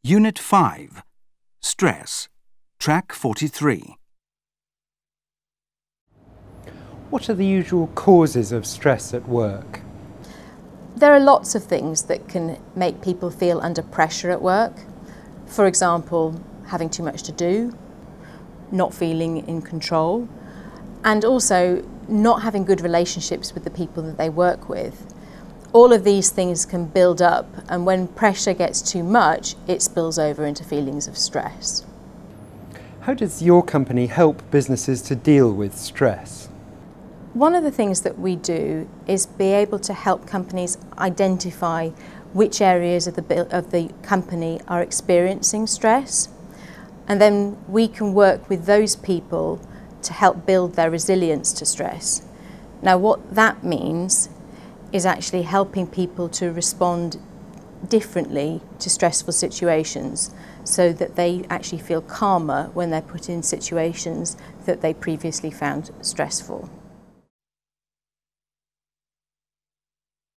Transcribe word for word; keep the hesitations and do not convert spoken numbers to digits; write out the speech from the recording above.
Unit five. Stress. Track forty-three. What are the usual causes of stress at work? There are lots of things that can make people feel under pressure at work. For example, having too much to do, not feeling in control, and also not having good relationships with the people that they work with. All of these things can build up, and when pressure gets too much, it spills over into feelings of stress. How does your company help businesses to deal with stress? One of the things that we do is be able to help companies identify which areas of the, of the company are experiencing stress, and then we can work with those people to help build their resilience to stress. Now, what that means is actually helping people to respond differently to stressful situations so that they actually feel calmer when they're put in situations that they previously found stressful.